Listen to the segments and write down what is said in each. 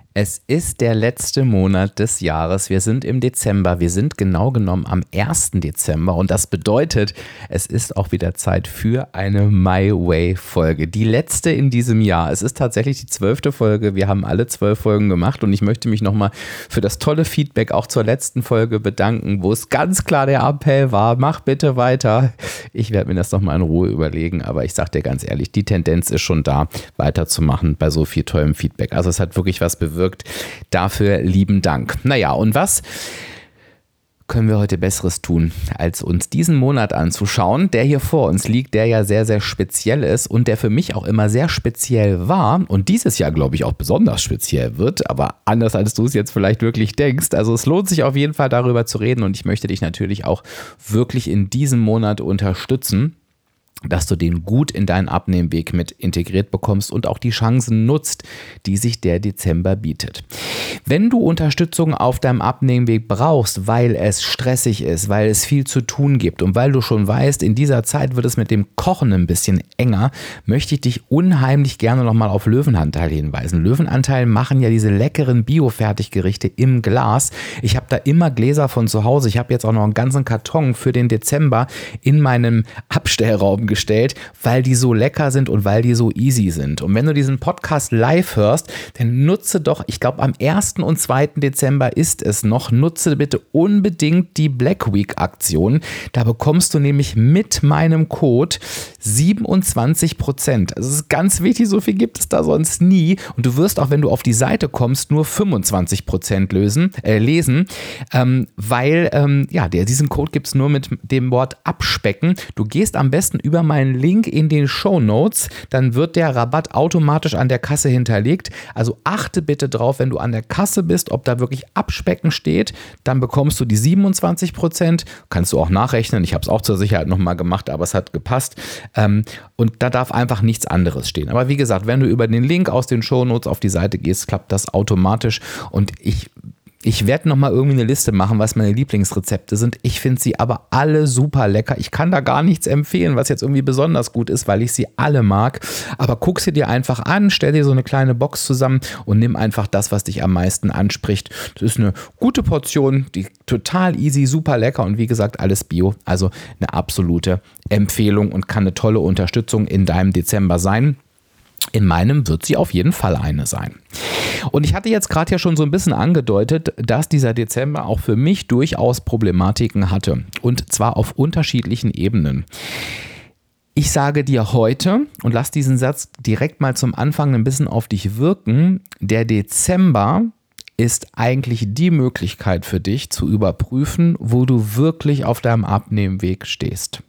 Es ist der letzte Monat des Jahres. Wir sind im Dezember. Wir sind genau genommen am 1. Dezember. Und das bedeutet, es ist auch wieder Zeit für eine My Way-Folge. Die letzte in diesem Jahr. Es ist tatsächlich die 12. Folge. Wir haben alle 12 Folgen gemacht. Und ich möchte mich nochmal für das tolle Feedback auch zur letzten Folge bedanken, wo es ganz klar der Appell war, mach bitte weiter. Ich werde mir das nochmal in Ruhe überlegen. Aber ich sage dir ganz ehrlich, die Tendenz ist schon da, weiterzumachen bei so viel tollem Feedback. Also es hat wirklich was bewirkt. Dafür lieben Dank. Naja, und was können wir heute Besseres tun, als uns diesen Monat anzuschauen, der hier vor uns liegt, der ja sehr, sehr speziell ist und der für mich auch immer sehr speziell war und dieses Jahr, glaube ich, auch besonders speziell wird, aber anders, als du es jetzt vielleicht wirklich denkst. Also es lohnt sich auf jeden Fall, darüber zu reden und ich möchte dich natürlich auch wirklich in diesem Monat unterstützen, dass du den gut in deinen Abnehmweg mit integriert bekommst und auch die Chancen nutzt, die sich der Dezember bietet. Wenn du Unterstützung auf deinem Abnehmweg brauchst, weil es stressig ist, weil es viel zu tun gibt und weil du schon weißt, in dieser Zeit wird es mit dem Kochen ein bisschen enger, möchte ich dich unheimlich gerne nochmal auf Löwenanteil hinweisen. Löwenanteil machen ja diese leckeren Bio-Fertiggerichte im Glas. Ich habe da immer Gläser von zu Hause. Ich habe jetzt auch noch einen ganzen Karton für den Dezember in meinem Abstellraum gestellt, weil die so lecker sind und weil die so easy sind. Und wenn du diesen Podcast live hörst, dann nutze doch, ich glaube am 1. und 2. Dezember ist es noch, nutze bitte unbedingt die Black Week Aktion. Da bekommst du nämlich mit meinem Code 27%. Also es ist ganz wichtig, so viel gibt es da sonst nie. Und du wirst auch, wenn du auf die Seite kommst, nur 25% lesen, weil diesen Code gibt es nur mit dem Wort abspecken. Du gehst am besten über meinen Link in den Shownotes, dann wird der Rabatt automatisch an der Kasse hinterlegt. Also achte bitte drauf, wenn du an der Kasse bist, ob da wirklich Abspecken steht, dann bekommst du die 27%. Kannst du auch nachrechnen, ich habe es auch zur Sicherheit nochmal gemacht, aber es hat gepasst. Und da darf einfach nichts anderes stehen. Aber wie gesagt, wenn du über den Link aus den Shownotes auf die Seite gehst, klappt das automatisch und ich werde nochmal irgendwie eine Liste machen, was meine Lieblingsrezepte sind. Ich finde sie aber alle super lecker. Ich kann da gar nichts empfehlen, was jetzt irgendwie besonders gut ist, weil ich sie alle mag. Aber guck sie dir einfach an, stell dir so eine kleine Box zusammen und nimm einfach das, was dich am meisten anspricht. Das ist eine gute Portion, die total easy, super lecker und wie gesagt, alles Bio. Also eine absolute Empfehlung und kann eine tolle Unterstützung in deinem Dezember sein. In meinem wird sie auf jeden Fall eine sein. Und ich hatte jetzt gerade ja schon so ein bisschen angedeutet, dass dieser Dezember auch für mich durchaus Problematiken hatte. Und zwar auf unterschiedlichen Ebenen. Ich sage dir heute, und lass diesen Satz direkt mal zum Anfang ein bisschen auf dich wirken, der Dezember ist eigentlich die Möglichkeit für dich zu überprüfen, wo du wirklich auf deinem Abnehmweg stehst.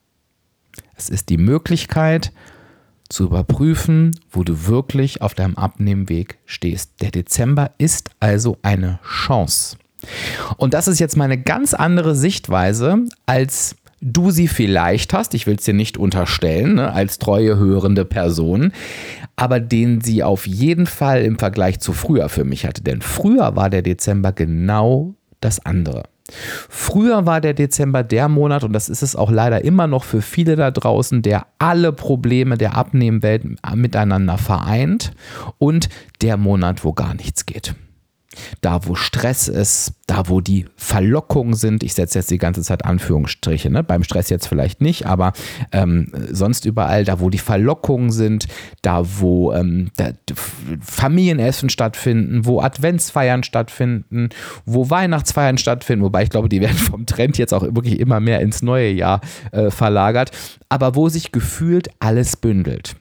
Es ist die Möglichkeit, zu überprüfen, wo du wirklich auf deinem Abnehmweg stehst. Der Dezember ist also eine Chance. Und das ist jetzt meine ganz andere Sichtweise, als du sie vielleicht hast. Ich will es dir nicht unterstellen, als treue hörende Person, aber den sie auf jeden Fall im Vergleich zu früher für mich hatte. Denn früher war der Dezember genau das andere. Früher war der Dezember der Monat, und das ist es auch leider immer noch für viele da draußen, der alle Probleme der Abnehmwelt miteinander vereint und der Monat, wo gar nichts geht. Da, wo Stress ist, da, wo die Verlockungen sind, ich setze jetzt die ganze Zeit Anführungsstriche, beim Stress jetzt vielleicht nicht, aber sonst überall, da, wo die Verlockungen sind, da, wo Familienessen stattfinden, wo Adventsfeiern stattfinden, wo Weihnachtsfeiern stattfinden, wobei ich glaube, die werden vom Trend jetzt auch wirklich immer mehr ins neue Jahr verlagert, aber wo sich gefühlt alles bündelt.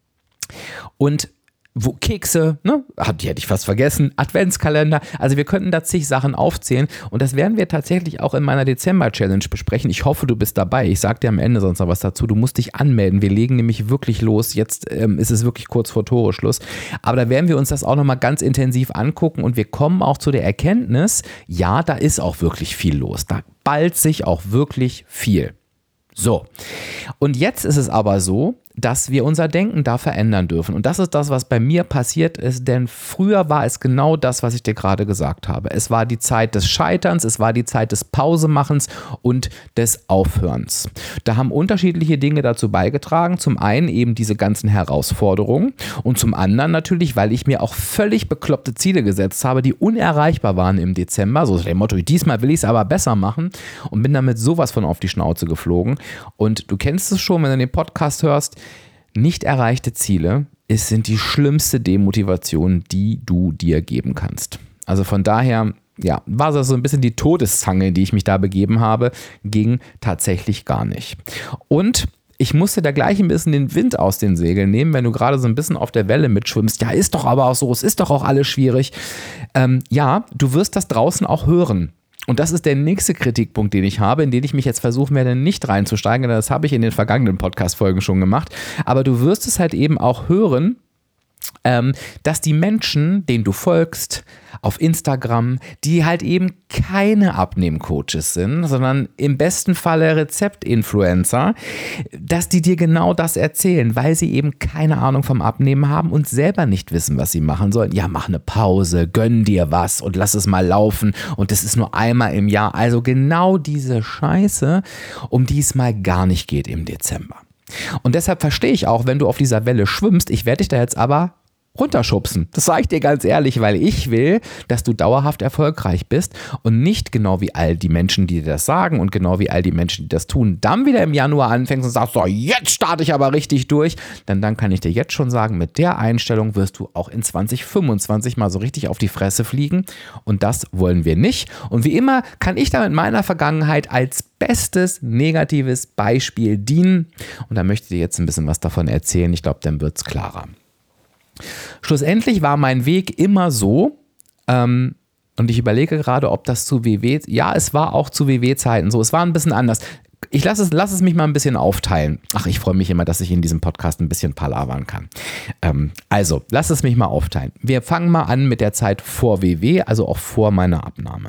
Und wo Kekse, die hätte ich fast vergessen, Adventskalender, also wir könnten da zig Sachen aufzählen und das werden wir tatsächlich auch in meiner Dezember-Challenge besprechen. Ich hoffe, du bist dabei. Ich sag dir am Ende sonst noch was dazu. Du musst dich anmelden. Wir legen nämlich wirklich los. Jetzt ist es wirklich kurz vor Toreschluss. Aber da werden wir uns das auch nochmal ganz intensiv angucken und wir kommen auch zu der Erkenntnis, ja, da ist auch wirklich viel los. Da ballt sich auch wirklich viel. So, und jetzt ist es aber so, dass wir unser Denken da verändern dürfen. Und das ist das, was bei mir passiert ist, denn früher war es genau das, was ich dir gerade gesagt habe. Es war die Zeit des Scheiterns, es war die Zeit des Pausemachens und des Aufhörens. Da haben unterschiedliche Dinge dazu beigetragen. Zum einen eben diese ganzen Herausforderungen und zum anderen natürlich, weil ich mir auch völlig bekloppte Ziele gesetzt habe, die unerreichbar waren im Dezember. So dem Motto, diesmal will ich es aber besser machen und bin damit sowas von auf die Schnauze geflogen. Und du kennst es schon, wenn du den Podcast hörst, nicht erreichte Ziele sind die schlimmste Demotivation, die du dir geben kannst. Also von daher, ja, war das so ein bisschen die Todeszange, die ich mich da begeben habe, ging tatsächlich gar nicht. Und ich musste da gleich ein bisschen den Wind aus den Segeln nehmen, wenn du gerade so ein bisschen auf der Welle mitschwimmst. Ja, ist doch aber auch so, es ist doch auch alles schwierig. Ja, du wirst das draußen auch hören. Und das ist der nächste Kritikpunkt, den ich habe, in den ich mich jetzt versuchen werde, nicht reinzusteigen, denn das habe ich in den vergangenen Podcast-Folgen schon gemacht. Aber du wirst es halt eben auch hören, dass die Menschen, denen du folgst, auf Instagram, die halt eben keine Abnehmcoaches sind, sondern im besten Falle Rezeptinfluencer, dass die dir genau das erzählen, weil sie eben keine Ahnung vom Abnehmen haben und selber nicht wissen, was sie machen sollen. Ja, mach eine Pause, gönn dir was und lass es mal laufen und das ist nur einmal im Jahr. Also genau diese Scheiße, um die es mal gar nicht geht im Dezember. Und deshalb verstehe ich auch, wenn du auf dieser Welle schwimmst, ich werde dich da jetzt aber runterschubsen. Das sage ich dir ganz ehrlich, weil ich will, dass du dauerhaft erfolgreich bist und nicht genau wie all die Menschen, die dir das sagen und genau wie all die Menschen, die das tun, dann wieder im Januar anfängst und sagst, so, jetzt starte ich aber richtig durch. Denn dann kann ich dir jetzt schon sagen, mit der Einstellung wirst du auch in 2025 mal so richtig auf die Fresse fliegen und das wollen wir nicht. Und wie immer kann ich da mit meiner Vergangenheit als bestes negatives Beispiel dienen und da möchte ich dir jetzt ein bisschen was davon erzählen. Ich glaube, dann wird es klarer. Schlussendlich war mein Weg immer so, und ich überlege gerade, ob das zu WW, ja, es war auch zu WW-Zeiten so, es war ein bisschen anders. Lass es mich mal ein bisschen aufteilen. Ach, ich freue mich immer, dass ich in diesem Podcast ein bisschen palavern kann. Also, lass es mich mal aufteilen. Wir fangen mal an mit der Zeit vor WW, also auch vor meiner Abnahme.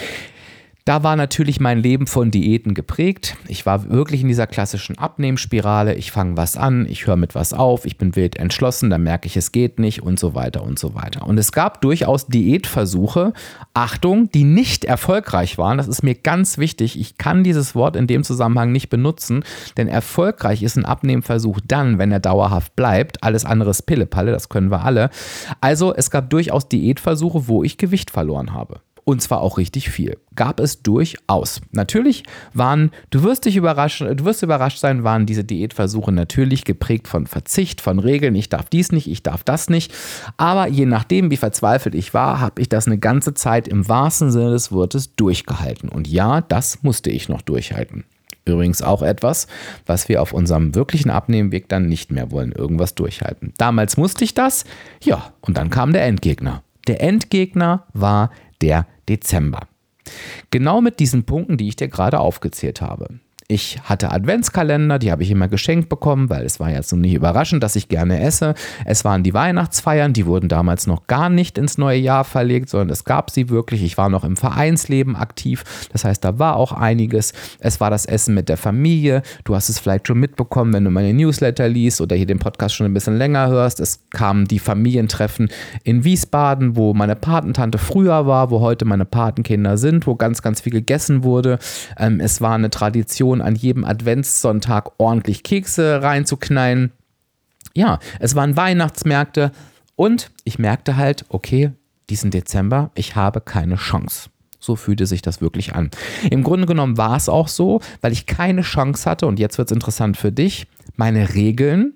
Da war natürlich mein Leben von Diäten geprägt. Ich war wirklich in dieser klassischen Abnehmspirale. Ich fange was an, ich höre mit was auf, ich bin wild entschlossen, dann merke ich, es geht nicht und so weiter und so weiter. Und es gab durchaus Diätversuche, Achtung, die nicht erfolgreich waren. Das ist mir ganz wichtig. Ich kann dieses Wort in dem Zusammenhang nicht benutzen, denn erfolgreich ist ein Abnehmversuch dann, wenn er dauerhaft bleibt. Alles andere ist Pillepalle, das können wir alle. Also es gab durchaus Diätversuche, wo ich Gewicht verloren habe. Und zwar auch richtig viel. Gab es durchaus. Natürlich du wirst überrascht sein, waren diese Diätversuche natürlich geprägt von Verzicht, von Regeln. Ich darf dies nicht, ich darf das nicht. Aber je nachdem, wie verzweifelt ich war, habe ich das eine ganze Zeit im wahrsten Sinne des Wortes durchgehalten. Und ja, das musste ich noch durchhalten. Übrigens auch etwas, was wir auf unserem wirklichen Abnehmweg dann nicht mehr wollen, irgendwas durchhalten. Damals musste ich das, ja, und dann kam der Endgegner. Der Endgegner war der Dezember. Genau mit diesen Punkten, die ich dir gerade aufgezählt habe. Ich hatte Adventskalender, die habe ich immer geschenkt bekommen, weil es war jetzt so nicht überraschend, dass ich gerne esse. Es waren die Weihnachtsfeiern, die wurden damals noch gar nicht ins neue Jahr verlegt, sondern es gab sie wirklich. Ich war noch im Vereinsleben aktiv, das heißt, da war auch einiges. Es war das Essen mit der Familie. Du hast es vielleicht schon mitbekommen, wenn du meine Newsletter liest oder hier den Podcast schon ein bisschen länger hörst. Es kamen die Familientreffen in Wiesbaden, wo meine Patentante früher war, wo heute meine Patenkinder sind, wo ganz, ganz viel gegessen wurde. Es war eine Tradition, an jedem Adventssonntag ordentlich Kekse reinzuknallen. Ja, es waren Weihnachtsmärkte und ich merkte halt, okay, diesen Dezember, ich habe keine Chance. So fühlte sich das wirklich an. Im Grunde genommen war es auch so, weil ich keine Chance hatte, und jetzt wird es interessant für dich, meine Regeln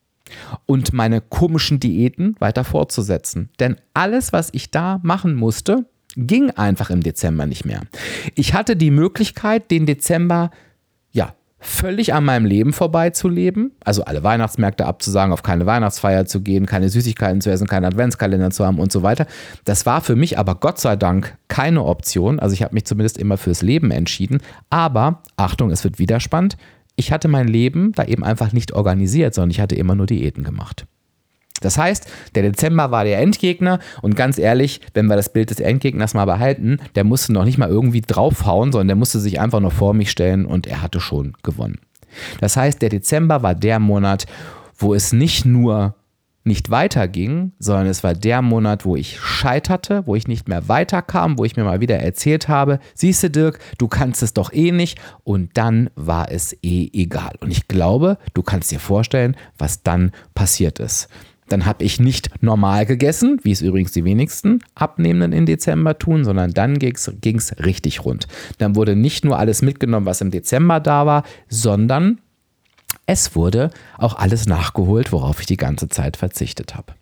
und meine komischen Diäten weiter fortzusetzen. Denn alles, was ich da machen musste, ging einfach im Dezember nicht mehr. Ich hatte die Möglichkeit, den Dezember völlig an meinem Leben vorbeizuleben, also alle Weihnachtsmärkte abzusagen, auf keine Weihnachtsfeier zu gehen, keine Süßigkeiten zu essen, keinen Adventskalender zu haben und so weiter. Das war für mich aber Gott sei Dank keine Option. Also ich habe mich zumindest immer fürs Leben entschieden. Aber, Achtung, es wird wieder spannend, ich hatte mein Leben da eben einfach nicht organisiert, sondern ich hatte immer nur Diäten gemacht. Das heißt, der Dezember war der Endgegner und ganz ehrlich, wenn wir das Bild des Endgegners mal behalten, der musste noch nicht mal irgendwie draufhauen, sondern der musste sich einfach nur vor mich stellen und er hatte schon gewonnen. Das heißt, der Dezember war der Monat, wo es nicht nur nicht weiterging, sondern es war der Monat, wo ich scheiterte, wo ich nicht mehr weiterkam, wo ich mir mal wieder erzählt habe, siehst du Dirk, du kannst es doch eh nicht, und dann war es eh egal. Und ich glaube, du kannst dir vorstellen, was dann passiert ist. Dann habe ich nicht normal gegessen, wie es übrigens die wenigsten Abnehmenden im Dezember tun, sondern dann ging es richtig rund. Dann wurde nicht nur alles mitgenommen, was im Dezember da war, sondern es wurde auch alles nachgeholt, worauf ich die ganze Zeit verzichtet habe.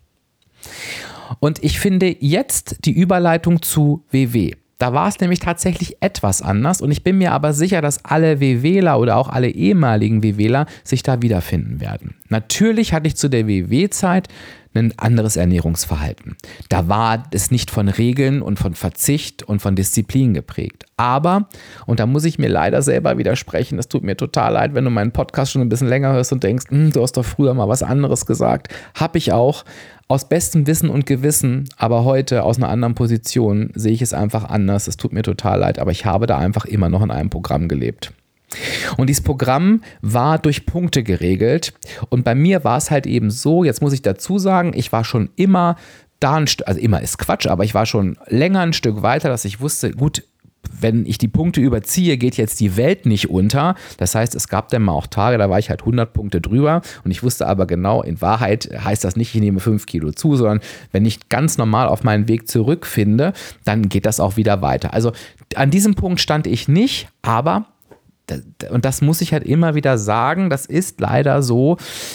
Und ich finde jetzt die Überleitung zu WW. Da war es nämlich tatsächlich etwas anders, und ich bin mir aber sicher, dass alle WWler oder auch alle ehemaligen WWler sich da wiederfinden werden. Natürlich hatte ich zu der WW-Zeit ein anderes Ernährungsverhalten. Da war es nicht von Regeln und von Verzicht und von Disziplin geprägt. Aber, und da muss ich mir leider selber widersprechen, es tut mir total leid, wenn du meinen Podcast schon ein bisschen länger hörst und denkst, du hast doch früher mal was anderes gesagt. Hab ich auch. Aus bestem Wissen und Gewissen, aber heute aus einer anderen Position sehe ich es einfach anders. Es tut mir total leid, aber ich habe da einfach immer noch in einem Programm gelebt. Und dieses Programm war durch Punkte geregelt, und bei mir war es halt eben so, jetzt muss ich dazu sagen, ich war schon immer da also immer ist Quatsch, aber ich war schon länger ein Stück weiter, dass ich wusste, gut, wenn ich die Punkte überziehe, geht jetzt die Welt nicht unter. Das heißt, es gab dann mal auch Tage, da war ich halt 100 Punkte drüber, und ich wusste aber genau, in Wahrheit heißt das nicht, ich nehme 5 Kilo zu, sondern wenn ich ganz normal auf meinen Weg zurückfinde, dann geht das auch wieder weiter. Also an diesem Punkt stand ich nicht, aber, und das muss ich halt immer wieder sagen, das ist leider so,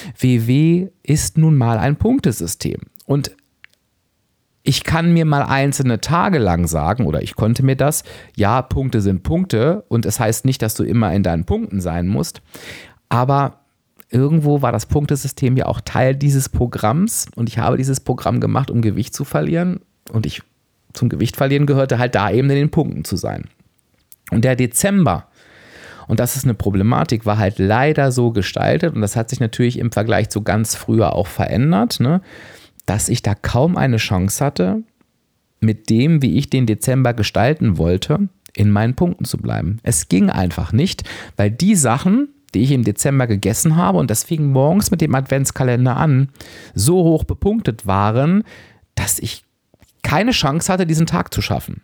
WW ist nun mal ein Punktesystem. Und ich kann mir mal einzelne Tage lang sagen, oder ich konnte mir das, ja, Punkte sind Punkte, und es heißt nicht, dass du immer in deinen Punkten sein musst, aber irgendwo war das Punktesystem ja auch Teil dieses Programms, und ich habe dieses Programm gemacht, um Gewicht zu verlieren, und zum Gewicht verlieren gehörte halt da eben in den Punkten zu sein. Und der Dezember, und das ist eine Problematik, war halt leider so gestaltet, und das hat sich natürlich im Vergleich zu ganz früher auch verändert, ne, dass ich da kaum eine Chance hatte, mit dem, wie ich den Dezember gestalten wollte, in meinen Punkten zu bleiben. Es ging einfach nicht, weil die Sachen, die ich im Dezember gegessen habe, und das fing morgens mit dem Adventskalender an, so hoch bepunktet waren, dass ich keine Chance hatte, diesen Tag zu schaffen.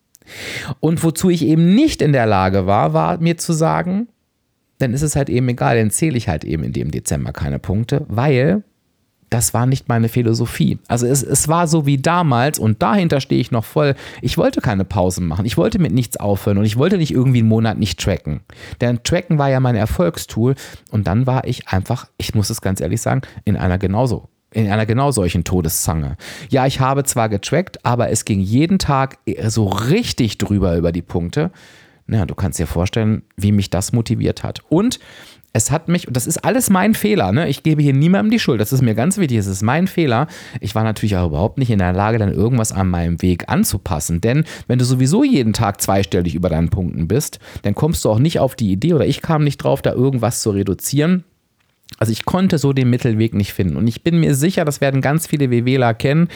Und wozu ich eben nicht in der Lage war mir zu sagen, dann ist es halt eben egal, dann zähle ich halt eben in dem Dezember keine Punkte, weil das war nicht meine Philosophie. Also es war so wie damals, und dahinter stehe ich noch voll. Ich wollte keine Pausen machen. Ich wollte mit nichts aufhören, und ich wollte nicht irgendwie einen Monat nicht tracken. Denn Tracken war ja mein Erfolgstool, und dann war ich einfach, ich muss es ganz ehrlich sagen, in einer genau solchen Todeszange. Ja, ich habe zwar getrackt, aber es ging jeden Tag so richtig drüber über die Punkte. Na, du kannst dir vorstellen, wie mich das motiviert hat. Und es hat mich, und das ist alles mein Fehler, ne? Ich gebe hier niemandem die Schuld, das ist mir ganz wichtig, es ist mein Fehler. Ich war natürlich auch überhaupt nicht in der Lage, dann irgendwas an meinem Weg anzupassen, denn wenn du sowieso jeden Tag zweistellig über deinen Punkten bist, dann kommst du auch nicht auf die Idee, oder ich kam nicht drauf, da irgendwas zu reduzieren. Also ich konnte so den Mittelweg nicht finden, und ich bin mir sicher, das werden ganz viele WWler kennen,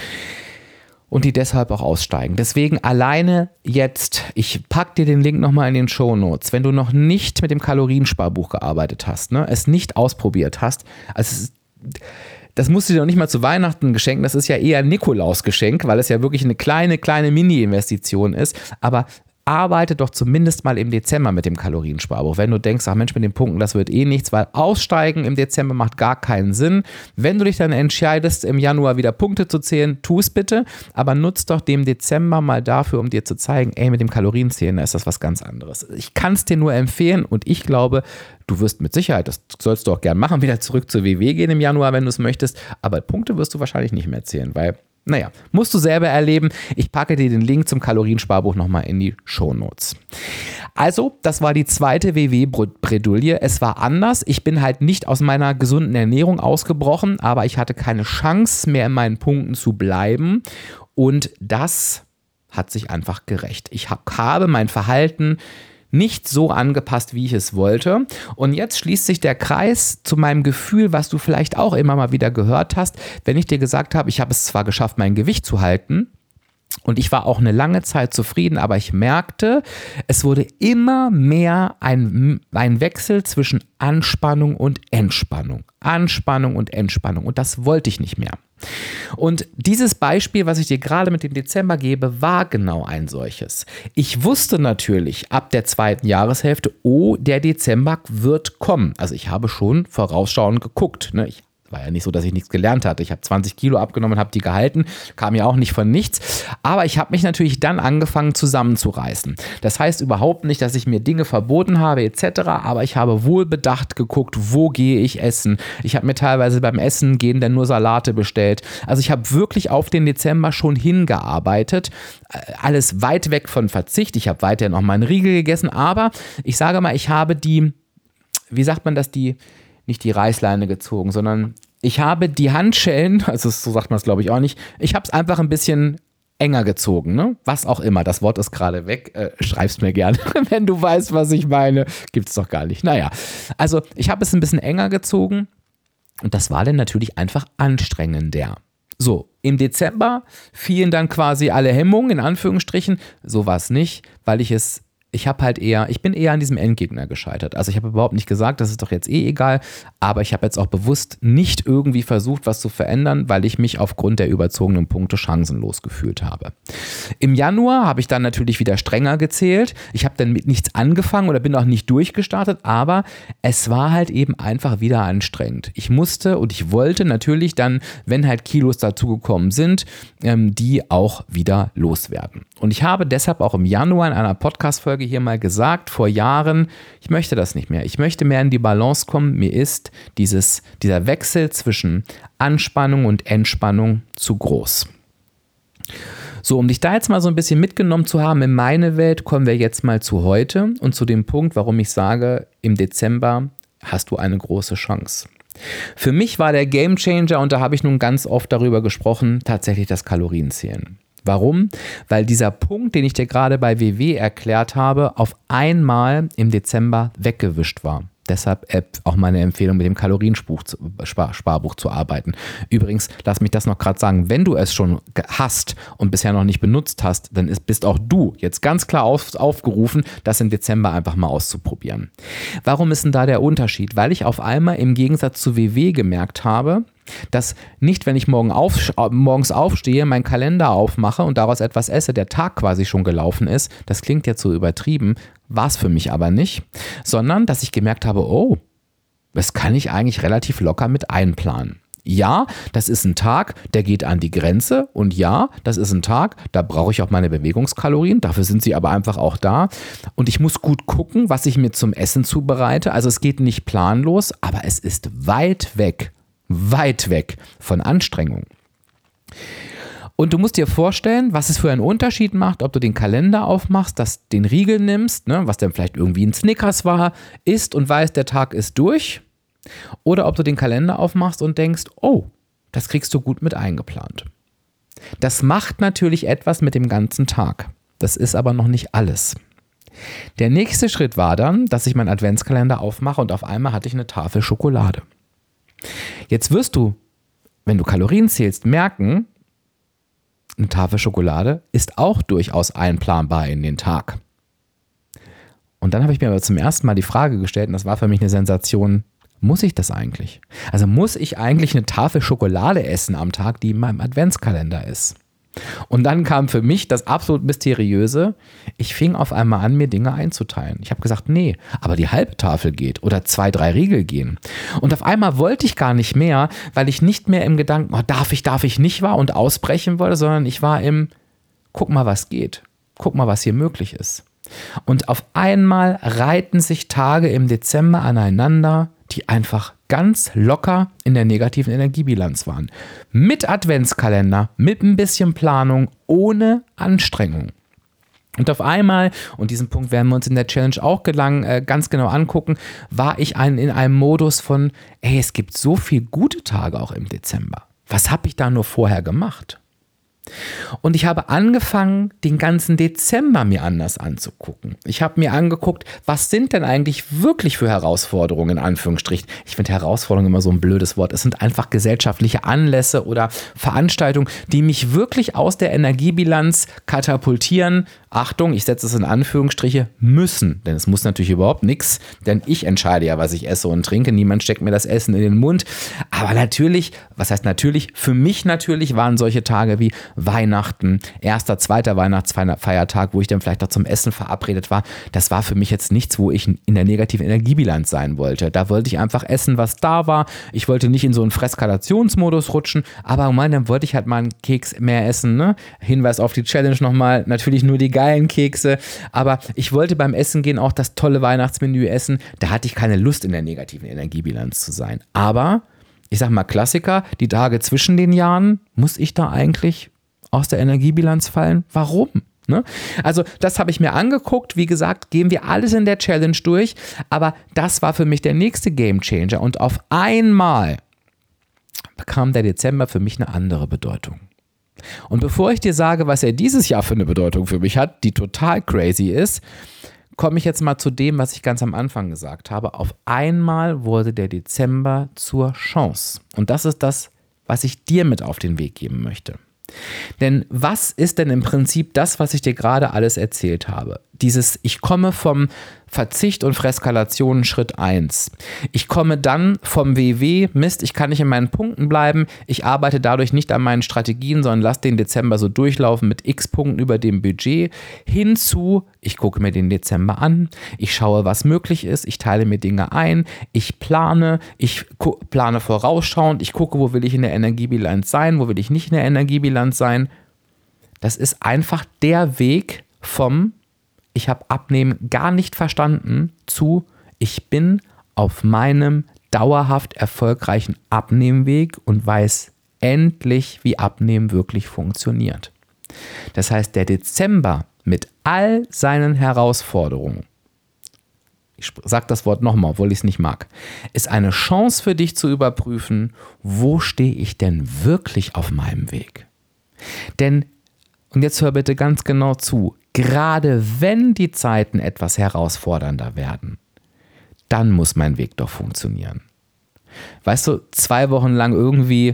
und die deshalb auch aussteigen. Deswegen alleine jetzt, ich packe dir den Link nochmal in den Shownotes, wenn du noch nicht mit dem Kaloriensparbuch gearbeitet hast, ne, es nicht ausprobiert hast, also das musst du dir noch nicht mal zu Weihnachten geschenken, das ist ja eher ein Nikolausgeschenk, weil es ja wirklich eine kleine Mini-Investition ist, aber arbeite doch zumindest mal im Dezember mit dem Kaloriensparbuch. Wenn du denkst, ach Mensch, mit den Punkten, das wird eh nichts, weil aussteigen im Dezember macht gar keinen Sinn. Wenn du dich dann entscheidest, im Januar wieder Punkte zu zählen, tu es bitte, aber nutz doch den Dezember mal dafür, um dir zu zeigen, ey, mit dem Kalorienzählen, da ist das was ganz anderes. Ich kann es dir nur empfehlen, und ich glaube, du wirst mit Sicherheit, das sollst du auch gern machen, wieder zurück zur WW gehen im Januar, wenn du es möchtest, aber Punkte wirst du wahrscheinlich nicht mehr zählen, weil naja, musst du selber erleben. Ich packe dir den Link zum Kaloriensparbuch nochmal in die Shownotes. Also, das war die zweite WW-Bredouille. Es war anders. Ich bin halt nicht aus meiner gesunden Ernährung ausgebrochen, aber ich hatte keine Chance mehr in meinen Punkten zu bleiben. Und das hat sich einfach gerächt. Ich habe mein Verhalten nicht so angepasst, wie ich es wollte. Und jetzt schließt sich der Kreis zu meinem Gefühl, was du vielleicht auch immer mal wieder gehört hast, wenn ich dir gesagt habe, ich habe es zwar geschafft, mein Gewicht zu halten, Und ich war auch eine lange Zeit zufrieden, aber ich merkte, es wurde immer mehr ein Wechsel zwischen Anspannung und Entspannung. Anspannung und Entspannung. Und das wollte ich nicht mehr. Und dieses Beispiel, was ich dir gerade mit dem Dezember gebe, war genau ein solches. Ich wusste natürlich ab der 2. Jahreshälfte, oh, der Dezember wird kommen. Also ich habe schon vorausschauend geguckt. Ne? War ja nicht so, dass ich nichts gelernt hatte. Ich habe 20 Kilo abgenommen, habe die gehalten, kam ja auch nicht von nichts. Aber ich habe mich natürlich dann angefangen zusammenzureißen. Das heißt überhaupt nicht, dass ich mir Dinge verboten habe etc., aber ich habe wohlbedacht geguckt, wo gehe ich essen. Ich habe mir teilweise beim Essen gehen dann nur Salate bestellt. Also ich habe wirklich auf den Dezember schon hingearbeitet. Alles weit weg von Verzicht. Ich habe weiterhin noch meinen Riegel gegessen, aber ich sage mal, ich habe wie sagt man das, nicht die Reißleine gezogen, sondern ich habe die Handschellen, also so sagt man es glaube ich auch nicht, ich habe es einfach ein bisschen enger gezogen, ne? Was auch immer, das Wort ist gerade weg, schreib's mir gerne, wenn du weißt, was ich meine, gibt's doch gar nicht. Naja, also ich habe es ein bisschen enger gezogen und das war dann natürlich einfach anstrengender. So, im Dezember fielen dann quasi alle Hemmungen, in Anführungsstrichen, so war es nicht, weil ich bin eher an diesem Endgegner gescheitert. Also ich habe überhaupt nicht gesagt, das ist doch jetzt egal, aber ich habe jetzt auch bewusst nicht irgendwie versucht, was zu verändern, weil ich mich aufgrund der überzogenen Punkte chancenlos gefühlt habe. Im Januar habe ich dann natürlich wieder strenger gezählt. Ich habe dann mit nichts angefangen oder bin auch nicht durchgestartet, aber es war halt eben einfach wieder anstrengend. Ich musste und ich wollte natürlich dann, wenn halt Kilos dazugekommen sind, die auch wieder loswerden. Und ich habe deshalb auch im Januar in einer Podcast-Folge hier mal gesagt, vor Jahren, ich möchte das nicht mehr. Ich möchte mehr in die Balance kommen. Mir ist dieser Wechsel zwischen Anspannung und Entspannung zu groß. So, um dich da jetzt mal so ein bisschen mitgenommen zu haben in meine Welt, kommen wir jetzt mal zu heute und zu dem Punkt, warum ich sage, im Dezember hast du eine große Chance. Für mich war der Gamechanger, und da habe ich nun ganz oft darüber gesprochen, tatsächlich das Kalorienzählen. Warum? Weil dieser Punkt, den ich dir gerade bei WW erklärt habe, auf einmal im Dezember weggewischt war. Deshalb auch meine Empfehlung, mit dem Kaloriensparbuch zu arbeiten. Übrigens, lass mich das noch gerade sagen, wenn du es schon hast und bisher noch nicht benutzt hast, dann bist auch du jetzt ganz klar aufgerufen, das im Dezember einfach mal auszuprobieren. Warum ist denn da der Unterschied? Weil ich auf einmal im Gegensatz zu WW gemerkt habe, dass nicht, wenn ich morgens aufstehe, meinen Kalender aufmache und daraus etwas esse, der Tag quasi schon gelaufen ist, das klingt jetzt so übertrieben, war es für mich aber nicht, sondern dass ich gemerkt habe, oh, das kann ich eigentlich relativ locker mit einplanen. Ja, das ist ein Tag, der geht an die Grenze, und ja, das ist ein Tag, da brauche ich auch meine Bewegungskalorien, dafür sind sie aber einfach auch da, und ich muss gut gucken, was ich mir zum Essen zubereite, also es geht nicht planlos, aber es ist weit weg von Anstrengung. Und du musst dir vorstellen, was es für einen Unterschied macht, ob du den Kalender aufmachst, den Riegel nimmst, ne, was dann vielleicht irgendwie ein Snickers war, isst und weißt, der Tag ist durch, oder ob du den Kalender aufmachst und denkst, oh, das kriegst du gut mit eingeplant. Das macht natürlich etwas mit dem ganzen Tag. Das ist aber noch nicht alles. Der nächste Schritt war dann, dass ich meinen Adventskalender aufmache und auf einmal hatte ich eine Tafel Schokolade. Jetzt wirst du, wenn du Kalorien zählst, merken, eine Tafel Schokolade ist auch durchaus einplanbar in den Tag. Und dann habe ich mir aber zum ersten Mal die Frage gestellt, und das war für mich eine Sensation, muss ich das eigentlich? Also muss ich eigentlich eine Tafel Schokolade essen am Tag, die in meinem Adventskalender ist? Und dann kam für mich das absolut Mysteriöse, ich fing auf einmal an, mir Dinge einzuteilen. Ich habe gesagt, nee, aber die halbe Tafel geht oder 2, 3 Riegel gehen. Und auf einmal wollte ich gar nicht mehr, weil ich nicht mehr im Gedanken, oh, darf ich nicht war und ausbrechen wollte, sondern ich war im, guck mal, was geht. Guck mal, was hier möglich ist. Und auf einmal reihten sich Tage im Dezember aneinander, die einfach ganz locker in der negativen Energiebilanz waren. Mit Adventskalender, mit ein bisschen Planung, ohne Anstrengung. Und auf einmal, und diesen Punkt werden wir uns in der Challenge auch ganz genau angucken, war ich in einem Modus von, es gibt so viele gute Tage auch im Dezember. Was habe ich da nur vorher gemacht? Und ich habe angefangen, den ganzen Dezember mir anders anzugucken. Ich habe mir angeguckt, was sind denn eigentlich wirklich für Herausforderungen, in Anführungsstrichen. Ich finde Herausforderungen immer so ein blödes Wort. Es sind einfach gesellschaftliche Anlässe oder Veranstaltungen, die mich wirklich aus der Energiebilanz katapultieren. Achtung, ich setze es in Anführungsstriche, müssen. Denn es muss natürlich überhaupt nichts, denn ich entscheide ja, was ich esse und trinke. Niemand steckt mir das Essen in den Mund. Aber natürlich, was heißt natürlich? Für mich natürlich waren solche Tage wie Weihnachten, erster, zweiter Weihnachtsfeiertag, wo ich dann vielleicht auch zum Essen verabredet war. Das war für mich jetzt nichts, wo ich in der negativen Energiebilanz sein wollte. Da wollte ich einfach essen, was da war. Ich wollte nicht in so einen Freskalationsmodus rutschen, aber dann wollte ich halt mal einen Keks mehr essen. Ne? Hinweis auf die Challenge nochmal, natürlich nur die geilen Kekse, aber ich wollte beim Essen gehen auch das tolle Weihnachtsmenü essen. Da hatte ich keine Lust, in der negativen Energiebilanz zu sein. Aber ich sag mal Klassiker, die Tage zwischen den Jahren, muss ich da eigentlich aus der Energiebilanz fallen? Warum? Ne? Also das habe ich mir angeguckt. Wie gesagt, gehen wir alles in der Challenge durch. Aber das war für mich der nächste Gamechanger. Und auf einmal bekam der Dezember für mich eine andere Bedeutung. Und bevor ich dir sage, was er dieses Jahr für eine Bedeutung für mich hat, die total crazy ist, komme ich jetzt mal zu dem, was ich ganz am Anfang gesagt habe. Auf einmal wurde der Dezember zur Chance. Und das ist das, was ich dir mit auf den Weg geben möchte. Denn was ist denn im Prinzip das, was ich dir gerade alles erzählt habe? Ich komme vom Verzicht und Freskalation Schritt 1. Ich komme dann vom WW, Mist, ich kann nicht in meinen Punkten bleiben, ich arbeite dadurch nicht an meinen Strategien, sondern lasse den Dezember so durchlaufen mit x Punkten über dem Budget, hinzu, ich gucke mir den Dezember an, ich schaue, was möglich ist, ich teile mir Dinge ein, ich plane vorausschauend, ich gucke, wo will ich in der Energiebilanz sein, wo will ich nicht in der Energiebilanz sein. Das ist einfach der Weg vom ich habe Abnehmen gar nicht verstanden zu ich bin auf meinem dauerhaft erfolgreichen Abnehmweg und weiß endlich, wie Abnehmen wirklich funktioniert. Das heißt, der Dezember mit all seinen Herausforderungen, ich sage das Wort nochmal, obwohl ich es nicht mag, ist eine Chance für dich zu überprüfen, wo stehe ich denn wirklich auf meinem Weg? Denn, und jetzt hör bitte ganz genau zu, gerade wenn die Zeiten etwas herausfordernder werden, dann muss mein Weg doch funktionieren. Weißt du, 2 Wochen lang irgendwie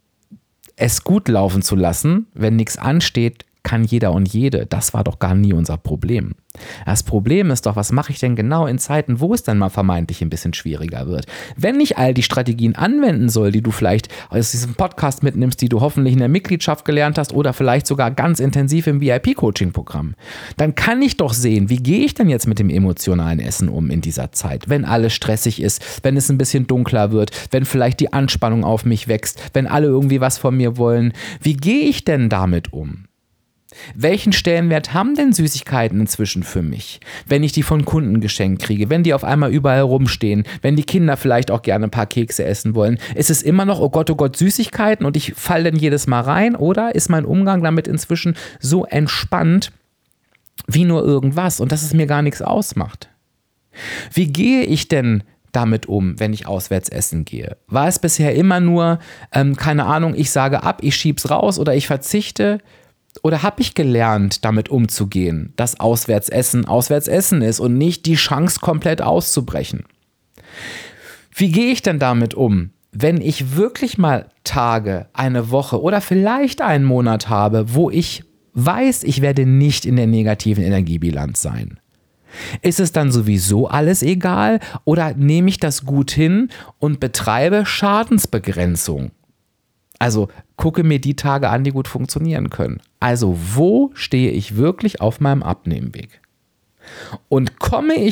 es gut laufen zu lassen, wenn nichts ansteht, kann jeder und jede. Das war doch gar nie unser Problem. Das Problem ist doch, was mache ich denn genau in Zeiten, wo es dann mal vermeintlich ein bisschen schwieriger wird? Wenn ich all die Strategien anwenden soll, die du vielleicht aus diesem Podcast mitnimmst, die du hoffentlich in der Mitgliedschaft gelernt hast oder vielleicht sogar ganz intensiv im VIP-Coaching-Programm, dann kann ich doch sehen, wie gehe ich denn jetzt mit dem emotionalen Essen um in dieser Zeit, wenn alles stressig ist, wenn es ein bisschen dunkler wird, wenn vielleicht die Anspannung auf mich wächst, wenn alle irgendwie was von mir wollen. Wie gehe ich denn damit um? Welchen Stellenwert haben denn Süßigkeiten inzwischen für mich, wenn ich die von Kunden geschenkt kriege, wenn die auf einmal überall rumstehen, wenn die Kinder vielleicht auch gerne ein paar Kekse essen wollen? Ist es immer noch, oh Gott, Süßigkeiten und ich falle dann jedes Mal rein? Oder ist mein Umgang damit inzwischen so entspannt wie nur irgendwas und dass es mir gar nichts ausmacht? Wie gehe ich denn damit um, wenn ich auswärts essen gehe? War es bisher immer nur, keine Ahnung, ich sage ab, ich schieb's raus oder ich verzichte? Oder habe ich gelernt, damit umzugehen, dass Auswärtsessen ist und nicht die Chance komplett auszubrechen? Wie gehe ich denn damit um, wenn ich wirklich mal Tage, eine Woche oder vielleicht einen Monat habe, wo ich weiß, ich werde nicht in der negativen Energiebilanz sein? Ist es dann sowieso alles egal oder nehme ich das gut hin und betreibe Schadensbegrenzung? Also gucke mir die Tage an, die gut funktionieren können. Also wo stehe ich wirklich auf meinem Abnehmweg? Und komme ich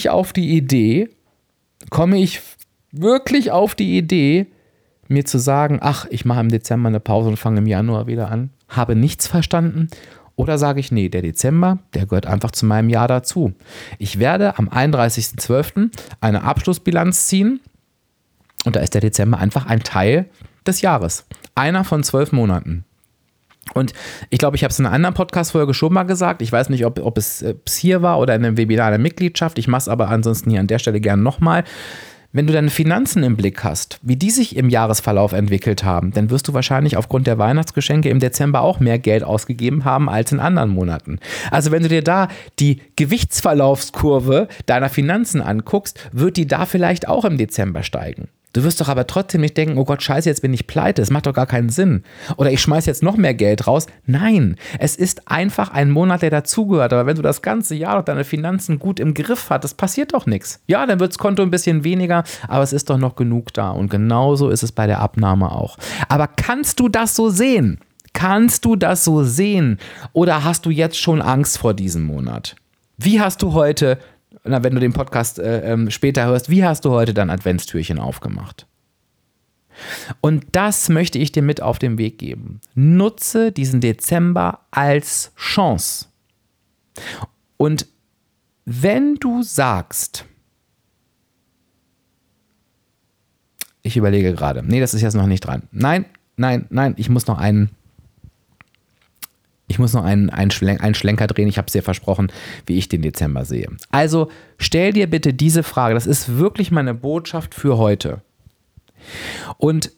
wirklich auf die Idee, mir zu sagen, ach, ich mache im Dezember eine Pause und fange im Januar wieder an, habe nichts verstanden? Oder sage ich, nee, der Dezember, der gehört einfach zu meinem Jahr dazu. Ich werde am 31.12. eine Abschlussbilanz ziehen und da ist der Dezember einfach ein Teil des Jahres. Einer von 12 Monaten. Und ich glaube, ich habe es in einer anderen Podcast-Folge schon mal gesagt. Ich weiß nicht, ob es hier war oder in einem Webinar der Mitgliedschaft. Ich mache es aber ansonsten hier an der Stelle gerne nochmal. wenn du deine Finanzen im Blick hast, wie die sich im Jahresverlauf entwickelt haben, dann wirst du wahrscheinlich aufgrund der Weihnachtsgeschenke im Dezember auch mehr Geld ausgegeben haben als in anderen Monaten. Also wenn du dir da die Gewichtsverlaufskurve deiner Finanzen anguckst, wird die da vielleicht auch im Dezember steigen. Du wirst doch aber trotzdem nicht denken, oh Gott, scheiße, jetzt bin ich pleite, das macht doch gar keinen Sinn. Oder ich schmeiß jetzt noch mehr Geld raus. Nein, es ist einfach ein Monat, der dazugehört. Aber wenn du das ganze Jahr doch deine Finanzen gut im Griff hast, das passiert doch nichts. Ja, dann wird das Konto ein bisschen weniger, aber es ist doch noch genug da. Und genauso ist es bei der Abnahme auch. Aber kannst du das so sehen? Kannst du das so sehen? Oder hast du jetzt schon Angst vor diesem Monat? Wie hast du heute... Na, wenn du den Podcast später hörst, wie hast du heute dein Adventstürchen aufgemacht? Und das möchte ich dir mit auf den Weg geben. Nutze diesen Dezember als Chance. Und wenn du sagst, ich überlege gerade, nee, das ist jetzt noch nicht dran. Nein, ich muss noch einen Schlenker drehen, ich habe es dir versprochen, wie ich den Dezember sehe. Also stell dir bitte diese Frage, das ist wirklich meine Botschaft für heute. Und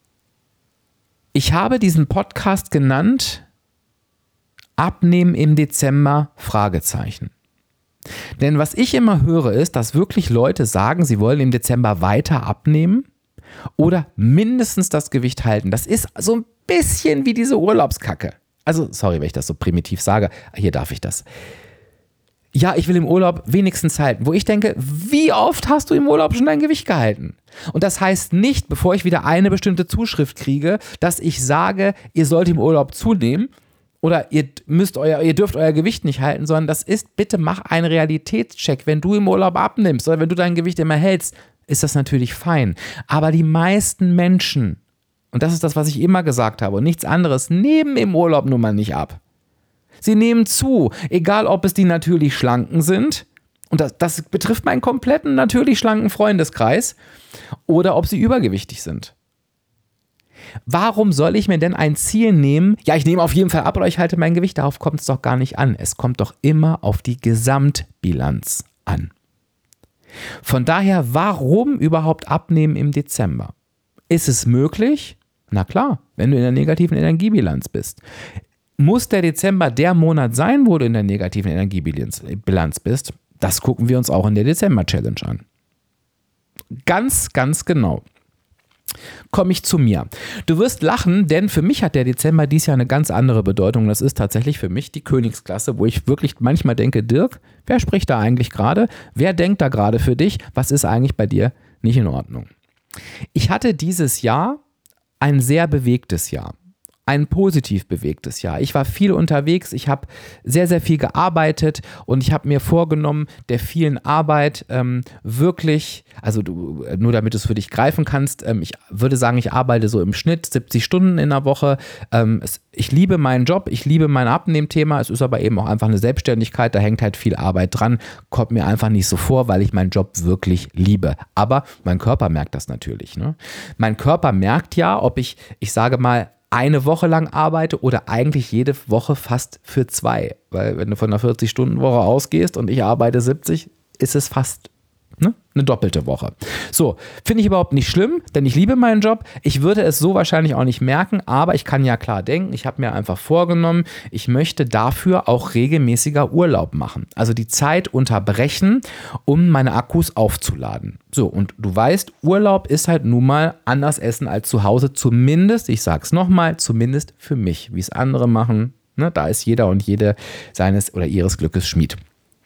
ich habe diesen Podcast genannt, Abnehmen im Dezember, Fragezeichen. Denn was ich immer höre ist, dass wirklich Leute sagen, sie wollen im Dezember weiter abnehmen oder mindestens das Gewicht halten. Das ist so ein bisschen wie diese Urlaubskacke. Also, sorry, wenn ich das so primitiv sage, hier darf ich das. Ja, ich will im Urlaub wenigstens halten. Wo ich denke, wie oft hast du im Urlaub schon dein Gewicht gehalten? Und das heißt nicht, bevor ich wieder eine bestimmte Zuschrift kriege, dass ich sage, ihr sollt im Urlaub zunehmen oder ihr dürft euer Gewicht nicht halten, sondern das ist, bitte mach einen Realitätscheck. Wenn du im Urlaub abnimmst oder wenn du dein Gewicht immer hältst, ist das natürlich fein. Aber die meisten Menschen, und das ist das, was ich immer gesagt habe und nichts anderes, nehmen im Urlaub nun mal nicht ab. Sie nehmen zu, egal ob es die natürlich Schlanken sind, und das betrifft meinen kompletten natürlich schlanken Freundeskreis, oder ob sie übergewichtig sind. Warum soll ich mir denn ein Ziel nehmen? Ja, ich nehme auf jeden Fall ab oder ich halte mein Gewicht. Darauf kommt es doch gar nicht an. Es kommt doch immer auf die Gesamtbilanz an. Von daher, warum überhaupt abnehmen im Dezember? Ist es möglich? Na klar, wenn du in der negativen Energiebilanz bist. Muss der Dezember der Monat sein, wo du in der negativen Energiebilanz bist? Das gucken wir uns auch in der Dezember-Challenge an. Ganz, ganz genau. Komme ich zu mir. Du wirst lachen, denn für mich hat der Dezember dieses Jahr eine ganz andere Bedeutung. Das ist tatsächlich für mich die Königsklasse, wo ich wirklich manchmal denke, Dirk, wer spricht da eigentlich gerade? Wer denkt da gerade für dich? Was ist eigentlich bei dir nicht in Ordnung? Ich hatte dieses Jahr ein sehr bewegtes Jahr. Ein positiv bewegtes Jahr. Ich war viel unterwegs, ich habe sehr, sehr viel gearbeitet und ich habe mir vorgenommen, der vielen Arbeit wirklich, also nur damit du es für dich greifen kannst, ich würde sagen, ich arbeite so im Schnitt 70 Stunden in der Woche. Ich liebe meinen Job, ich liebe mein Abnehmthema, es ist aber eben auch einfach eine Selbstständigkeit, da hängt halt viel Arbeit dran, kommt mir einfach nicht so vor, weil ich meinen Job wirklich liebe. Aber mein Körper merkt das natürlich. Ne? Mein Körper merkt ja, ob ich sage mal, eine Woche lang arbeite oder eigentlich jede Woche fast für 2. Weil wenn du von einer 40-Stunden-Woche ausgehst und ich arbeite 70, ist es fast eine doppelte Woche. So, finde ich überhaupt nicht schlimm, denn ich liebe meinen Job. Ich würde es so wahrscheinlich auch nicht merken, aber ich kann ja klar denken, ich habe mir einfach vorgenommen, ich möchte dafür auch regelmäßiger Urlaub machen. Also die Zeit unterbrechen, um meine Akkus aufzuladen. So, und du weißt, Urlaub ist halt nun mal anders essen als zu Hause. Zumindest, ich sag's nochmal, zumindest für mich. Wie es andere machen, da ist jeder und jede seines oder ihres Glückes Schmied.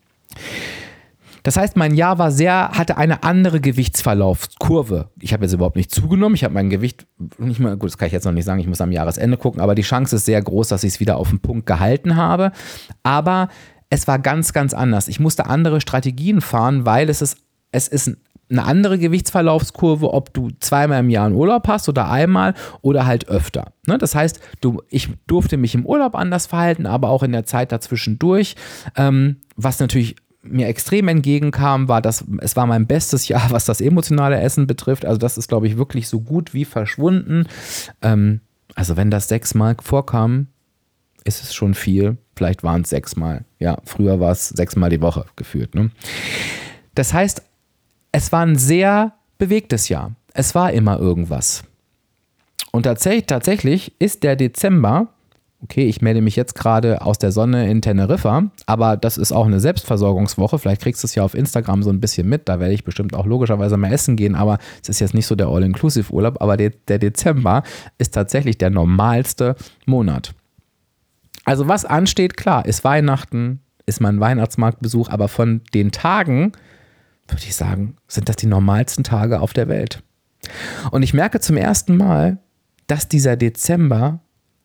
Das heißt, mein Jahr hatte eine andere Gewichtsverlaufskurve. Ich habe jetzt überhaupt nicht zugenommen. Ich habe mein Gewicht nicht mehr, gut, das kann ich jetzt noch nicht sagen, ich muss am Jahresende gucken, aber die Chance ist sehr groß, dass ich es wieder auf den Punkt gehalten habe. Aber es war ganz, ganz anders. Ich musste andere Strategien fahren, weil es ist eine andere Gewichtsverlaufskurve, ob du zweimal im Jahr einen Urlaub hast oder einmal oder halt öfter. Das heißt, ich durfte mich im Urlaub anders verhalten, aber auch in der Zeit dazwischen durch, was natürlich mir extrem entgegenkam, es war mein bestes Jahr, was das emotionale Essen betrifft. Also das ist, glaube ich, wirklich so gut wie verschwunden. Also wenn das 6-mal vorkam, ist es schon viel. Vielleicht waren es 6-mal. Ja, früher war es 6-mal die Woche gefühlt. Ne? Das heißt, es war ein sehr bewegtes Jahr. Es war immer irgendwas. Und tatsächlich ist der Dezember, okay, ich melde mich jetzt gerade aus der Sonne in Teneriffa, aber das ist auch eine Selbstversorgungswoche. Vielleicht kriegst du es ja auf Instagram so ein bisschen mit. Da werde ich bestimmt auch logischerweise mal essen gehen, aber es ist jetzt nicht so der All-Inclusive-Urlaub. Aber der Dezember ist tatsächlich der normalste Monat. Also was ansteht, klar, ist Weihnachten, ist mein Weihnachtsmarktbesuch, aber von den Tagen, würde ich sagen, sind das die normalsten Tage auf der Welt. Und ich merke zum ersten Mal, dass dieser Dezember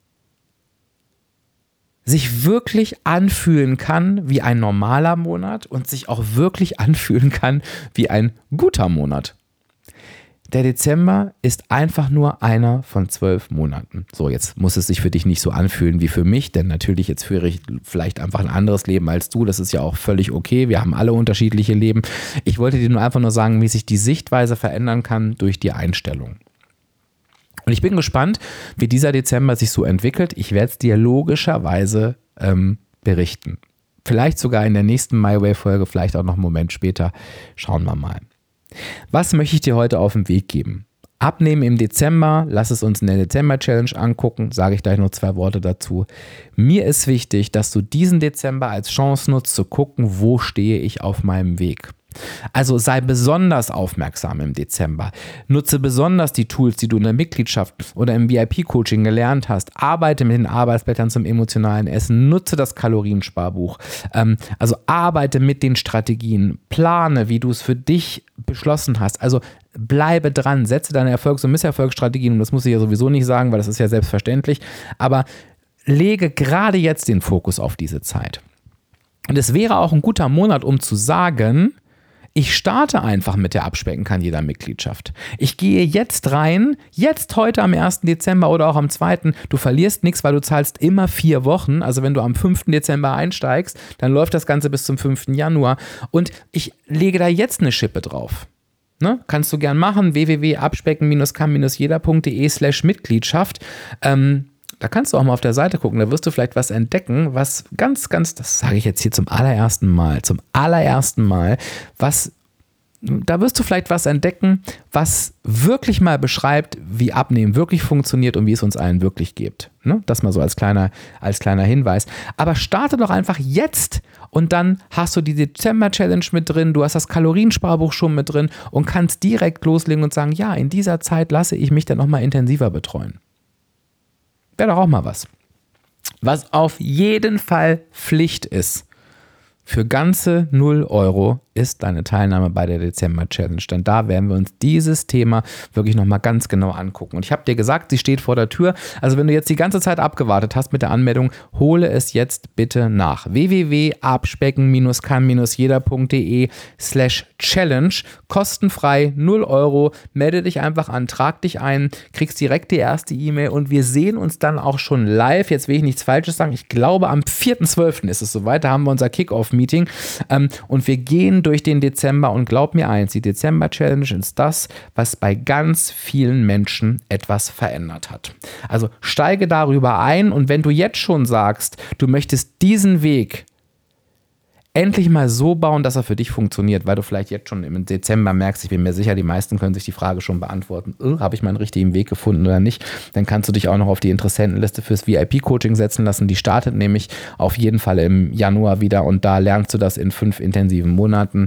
sich wirklich anfühlen kann wie ein normaler Monat und sich auch wirklich anfühlen kann wie ein guter Monat. Der Dezember ist einfach nur einer von 12 Monaten. So, jetzt muss es sich für dich nicht so anfühlen wie für mich, denn natürlich jetzt führe ich vielleicht einfach ein anderes Leben als du. Das ist ja auch völlig okay. Wir haben alle unterschiedliche Leben. Ich wollte dir nur einfach nur sagen, wie sich die Sichtweise verändern kann durch die Einstellung. Und ich bin gespannt, wie dieser Dezember sich so entwickelt. Ich werde es dir logischerweise berichten. Vielleicht sogar in der nächsten MyWay-Folge, vielleicht auch noch einen Moment später. Schauen wir mal. Was möchte ich dir heute auf den Weg geben? Abnehmen im Dezember, lass es uns in der Dezember-Challenge angucken, sage ich gleich noch 2 Worte dazu. Mir ist wichtig, dass du diesen Dezember als Chance nutzt, zu gucken, wo stehe ich auf meinem Weg. Also sei besonders aufmerksam im Dezember. Nutze besonders die Tools, die du in der Mitgliedschaft oder im VIP-Coaching gelernt hast. Arbeite mit den Arbeitsblättern zum emotionalen Essen. Nutze das Kaloriensparbuch. Also arbeite mit den Strategien. Plane, wie du es für dich beschlossen hast. Also bleibe dran. Setze deine Erfolgs- und Misserfolgsstrategien. Und das muss ich ja sowieso nicht sagen, weil das ist ja selbstverständlich. Aber lege gerade jetzt den Fokus auf diese Zeit. Und es wäre auch ein guter Monat, um zu sagen, ich starte einfach mit der Abspecken kann jeder Mitgliedschaft. Ich gehe jetzt rein, jetzt heute am 1. Dezember oder auch am 2. Du verlierst nichts, weil du zahlst immer 4 Wochen. Also wenn du am 5. Dezember einsteigst, dann läuft das Ganze bis zum 5. Januar. Und ich lege da jetzt eine Schippe drauf. Ne? Kannst du gern machen, www.abspecken-kann-jeder.de/Mitgliedschaft. Da kannst du auch mal auf der Seite gucken, da wirst du vielleicht was entdecken, was ganz, das sage ich jetzt hier zum allerersten Mal, da wirst du vielleicht was entdecken, was wirklich mal beschreibt, wie Abnehmen wirklich funktioniert und wie es uns allen wirklich geht. Ne? Das mal so als kleiner Hinweis. Aber starte doch einfach jetzt und dann hast du die Dezember-Challenge mit drin, du hast das Kaloriensparbuch schon mit drin und kannst direkt loslegen und sagen, ja, in dieser Zeit lasse ich mich dann nochmal intensiver betreuen. Wäre doch auch mal was. Was auf jeden Fall Pflicht ist, für ganze 0 € ist deine Teilnahme bei der Dezember-Challenge. Denn da werden wir uns dieses Thema wirklich nochmal ganz genau angucken. Und ich habe dir gesagt, sie steht vor der Tür. Also wenn du jetzt die ganze Zeit abgewartet hast mit der Anmeldung, hole es jetzt bitte nach. www.abspecken-kann-jeder.de/challenge. Kostenfrei, 0 €. Melde dich einfach an, trag dich ein, kriegst direkt die erste E-Mail und wir sehen uns dann auch schon live. Jetzt will ich nichts Falsches sagen. Ich glaube, am 4.12. ist es soweit. Da haben wir unser Kick-Off-Meeting und wir gehen durch den Dezember und glaub mir eins, die Dezember-Challenge ist das, was bei ganz vielen Menschen etwas verändert hat. Also steige darüber ein und wenn du jetzt schon sagst, du möchtest diesen Weg endlich mal so bauen, dass er für dich funktioniert, weil du vielleicht jetzt schon im Dezember merkst, ich bin mir sicher, die meisten können sich die Frage schon beantworten, habe ich meinen richtigen Weg gefunden oder nicht, dann kannst du dich auch noch auf die Interessentenliste fürs VIP-Coaching setzen lassen. Die startet nämlich auf jeden Fall im Januar wieder und da lernst du das in 5 intensiven Monaten.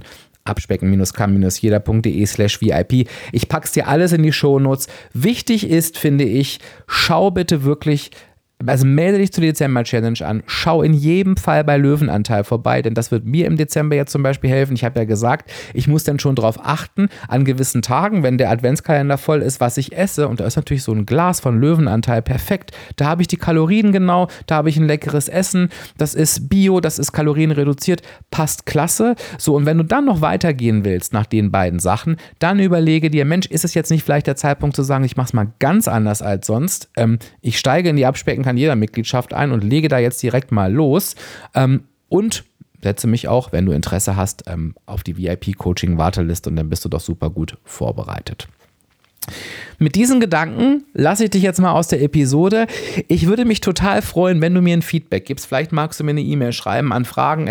abspecken-kann-jeder.de/VIP. Ich pack's dir alles in die Shownotes. Wichtig ist, finde ich, schau bitte wirklich, also melde dich zur Dezember-Challenge an, schau in jedem Fall bei Löwenanteil vorbei, denn das wird mir im Dezember jetzt zum Beispiel helfen. Ich habe ja gesagt, ich muss dann schon darauf achten, an gewissen Tagen, wenn der Adventskalender voll ist, was ich esse und da ist natürlich so ein Glas von Löwenanteil perfekt. Da habe ich die Kalorien genau, da habe ich ein leckeres Essen, das ist Bio, das ist kalorienreduziert, passt klasse. So, und wenn du dann noch weitergehen willst nach den beiden Sachen, dann überlege dir, Mensch, ist es jetzt nicht vielleicht der Zeitpunkt zu sagen, ich mache es mal ganz anders als sonst, ich steige in die Abspecken kann jeder Mitgliedschaft ein und lege da jetzt direkt mal los und setze mich auch, wenn du Interesse hast, auf die VIP-Coaching-Warteliste und dann bist du doch super gut vorbereitet. Mit diesen Gedanken lasse ich dich jetzt mal aus der Episode. Ich würde mich total freuen, wenn du mir ein Feedback gibst. Vielleicht magst du mir eine E-Mail schreiben an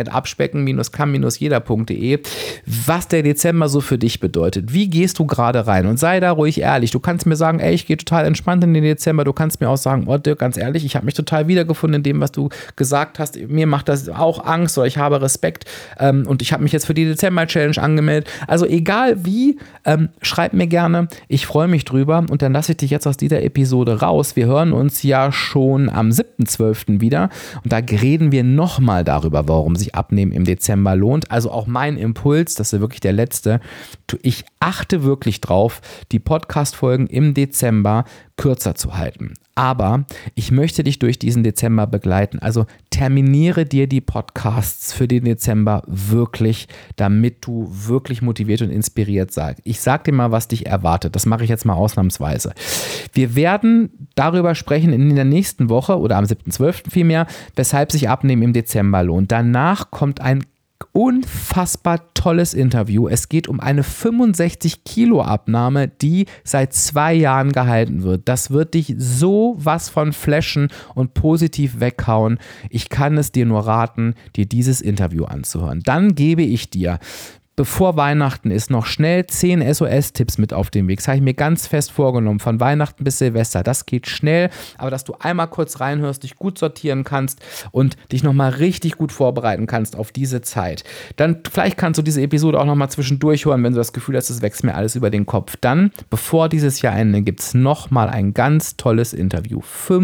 fragen@abspecken-kann-jeder.de, was der Dezember so für dich bedeutet. Wie gehst du gerade rein? Und sei da ruhig ehrlich. Du kannst mir sagen, ey, ich gehe total entspannt in den Dezember. Du kannst mir auch sagen, oh Dirk, ganz ehrlich, ich habe mich total wiedergefunden in dem, was du gesagt hast. Mir macht das auch Angst oder ich habe Respekt und ich habe mich jetzt für die Dezember-Challenge angemeldet. Also egal wie, schreib mir gerne. Ich freue mich drüber. Und dann lasse ich dich jetzt aus dieser Episode raus. Wir hören uns ja schon am 7.12. wieder und da reden wir nochmal darüber, warum sich Abnehmen im Dezember lohnt. Also auch mein Impuls, das ist wirklich der letzte, ich achte wirklich drauf, die Podcast-Folgen im Dezember kürzer zu halten. Aber ich möchte dich durch diesen Dezember begleiten. Also terminiere dir die Podcasts für den Dezember wirklich, damit du wirklich motiviert und inspiriert sagst. Ich sag dir mal, was dich erwartet. Das mache ich jetzt mal ausnahmsweise. Wir werden darüber sprechen in der nächsten Woche oder am 7.12. vielmehr, weshalb sich Abnehmen im Dezember lohnt. Danach kommt ein unfassbar tolles Interview. Es geht um eine 65 Kilo Abnahme, die seit 2 Jahren gehalten wird. Das wird dich so was von flashen und positiv weghauen. Ich kann es dir nur raten, dir dieses Interview anzuhören. Dann gebe ich dir, bevor Weihnachten ist, noch schnell 10 SOS-Tipps mit auf den Weg. Das habe ich mir ganz fest vorgenommen, von Weihnachten bis Silvester. Das geht schnell, aber dass du einmal kurz reinhörst, dich gut sortieren kannst und dich nochmal richtig gut vorbereiten kannst auf diese Zeit. Dann vielleicht kannst du diese Episode auch nochmal zwischendurch hören, wenn du das Gefühl hast, es wächst mir alles über den Kopf. Dann, bevor dieses Jahr endet, gibt es nochmal ein ganz tolles Interview.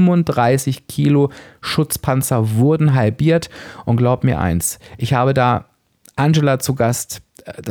35 Kilo Schutzpanzer wurden halbiert und glaub mir eins, ich habe da Angela zu Gast.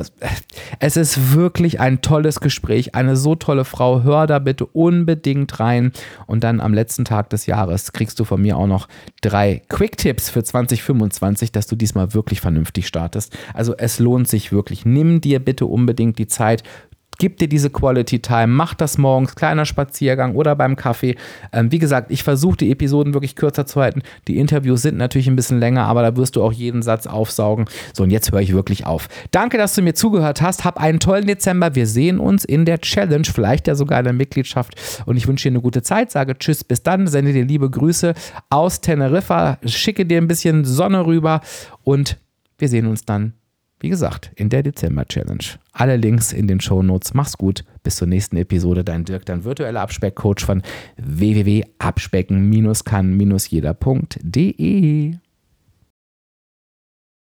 Es ist wirklich ein tolles Gespräch, eine so tolle Frau, hör da bitte unbedingt rein und dann am letzten Tag des Jahres kriegst du von mir auch noch 3 Quick-Tipps für 2025, dass du diesmal wirklich vernünftig startest. Also es lohnt sich wirklich, nimm dir bitte unbedingt die Zeit, gib dir diese Quality Time, mach das morgens, kleiner Spaziergang oder beim Kaffee. Wie gesagt, ich versuche die Episoden wirklich kürzer zu halten. Die Interviews sind natürlich ein bisschen länger, aber da wirst du auch jeden Satz aufsaugen. So, und jetzt höre ich wirklich auf. Danke, dass du mir zugehört hast. Hab einen tollen Dezember. Wir sehen uns in der Challenge, vielleicht ja sogar in der Mitgliedschaft. Und ich wünsche dir eine gute Zeit. Sage tschüss, bis dann. Sende dir liebe Grüße aus Teneriffa. Schicke dir ein bisschen Sonne rüber und wir sehen uns dann, wie gesagt, in der Dezember-Challenge. Alle Links in den Shownotes. Mach's gut. Bis zur nächsten Episode. Dein Dirk, dein virtueller Abspeckcoach von www.abspecken-kann-jeder.de.